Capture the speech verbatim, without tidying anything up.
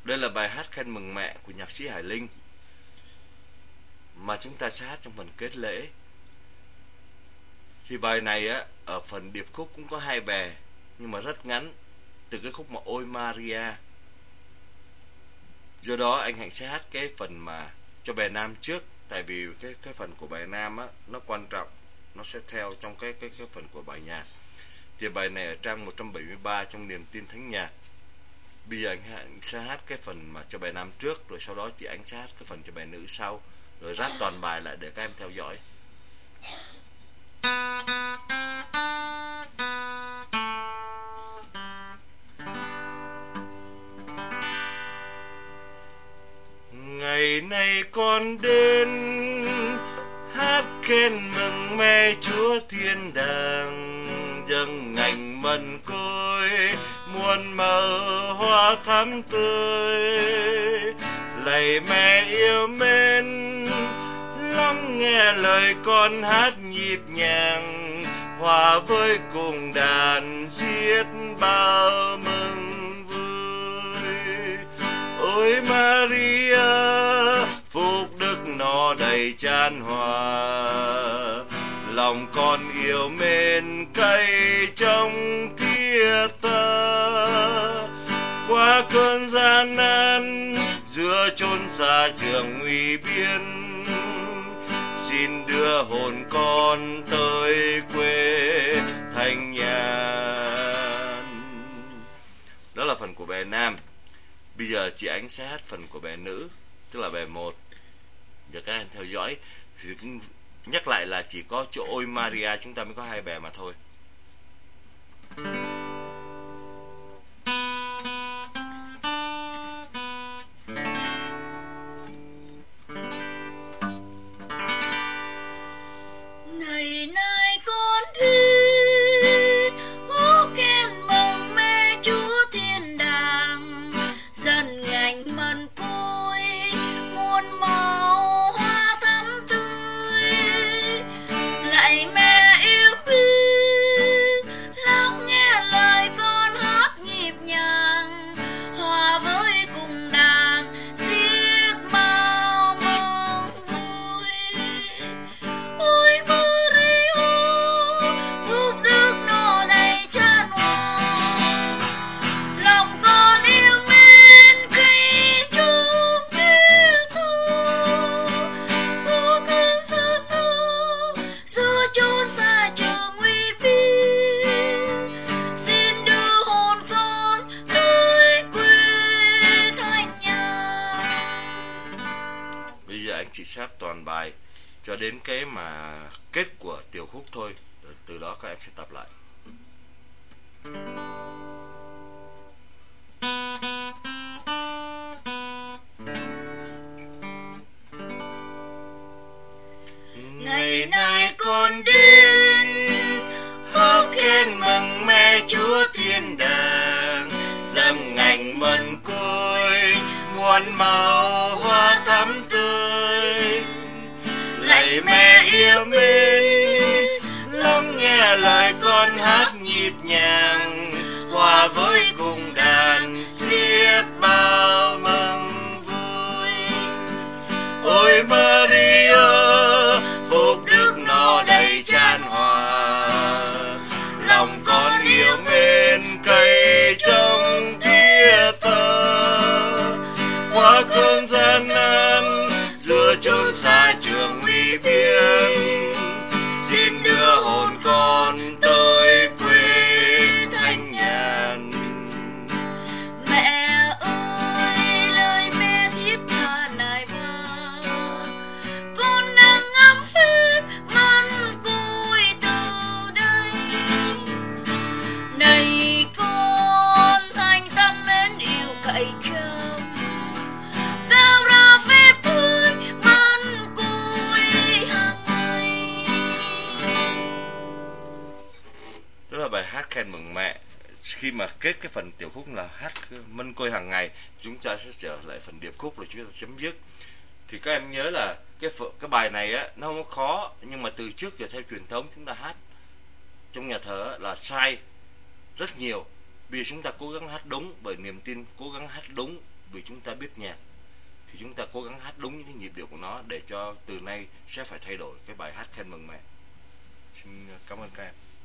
Đây là bài hát Khen Mừng Mẹ của nhạc sĩ Hải Linh mà chúng ta sẽ hát trong phần kết lễ. Thì bài này á, ở phần điệp khúc cũng có hai bè nhưng mà rất ngắn, từ cái khúc mà Ôi Maria. Do đó anh Hạnh sẽ hát cái phần mà cho bè nam trước, tại vì cái cái phần của bài nam á nó quan trọng, nó sẽ theo trong cái cái cái phần của bài nhạc. Thì bài này ở trang một trăm bảy mươi ba trong Niềm Tin Thánh Nhạc. Bây giờ anh Hạnh sẽ hát cái phần mà cho bài nam trước, rồi sau đó chị anh sẽ hát cái phần cho bài nữ sau, rồi ráp toàn bài lại để các em theo dõi. Ngày nay con đến hát khen mừng mẹ Chúa thiên đàng, dâng ngành mân côi muôn màu hoa thắm tươi. Lạy mẹ yêu mến, lắng nghe lời con hát nhịp nhàng, hòa với cùng đàn xiết bao mừng vui. Ôi Maria, phúc đức nó đầy chan hòa, lòng con yêu mến cay trong thiết tha. Qua cơn gian nan giữa chốn xa trường nguy biên, xin đưa hồn con tới quê Thanh Nhàn. Đó là phần của bè nam. Bây giờ chị Ánh sẽ hát phần của bè nữ, tức là bè một. Giờ các em theo dõi. Thì cũng nhắc lại là chỉ có chỗ Ôi Maria chúng ta mới có hai bè mà thôi. Ngày nay con đi hú khen mừng mẹ Chúa thiên đàng, dần ngành mần côi muôn màu hoa thắm tươi. Lạy mẹ yêu quý, lắng nghe lời con hát nhịp nhàng, hòa với cùng đàn xiết bao mừng vui. Ôi Maria, phúc đức nó đầy chan hòa, lòng con yêu mến khi chung thiết tha. Qua cơn gian nan giữa chốn xa trường nguy biên, xin đưa hồn con tới quê Thanh Nhàn. Bây giờ anh chỉ sắp toàn bài cho đến cái mà kết của tiểu khúc thôi, rồi từ đó các em sẽ tập lại. Ngày nay con đến hú khen mừng mẹ Chúa thiên đàng, dâng ngành mần côi muôn màu hoa thắm tươi. Lạy mẹ yêu mến, lắng nghe lời con hát nhịp nhàng, hòa với cùng đàn xiết bao mừng vui. Ôi Maria, phúc đức nó đầy chan hòa, lòng con yêu mến cay trong thiết tha. Qua cơn gian nan giữa chốn xa trường nguy biên, xin đưa hồn con tới quê Thanh Nhàn. mẹ ơi lời mẹ thiết tha nài vâng, con đang ngắm phép mân côi từ đây. Này con thành tâm mến yêu cậy trông, tạo ra phép tươi mân côi hàng ngày. Đó là bài hát Khen Mừng Mẹ. Khi mà kết cái phần tiểu khúc là hát mân côi hàng ngày, chúng ta sẽ trở lại phần điệp khúc rồi chúng ta chấm dứt. Thì các em nhớ là cái cái bài này á nó không có khó, nhưng mà từ trước giờ theo truyền thống chúng ta hát trong nhà thờ là sai rất nhiều. Bây giờ chúng ta cố gắng hát đúng, bởi niềm tin cố gắng hát đúng vì chúng ta biết nhạc thì chúng ta cố gắng hát đúng những cái nhịp điệu của nó để cho từ nay sẽ phải thay đổi cái bài hát khen mừng mẹ. Xin cảm ơn các em.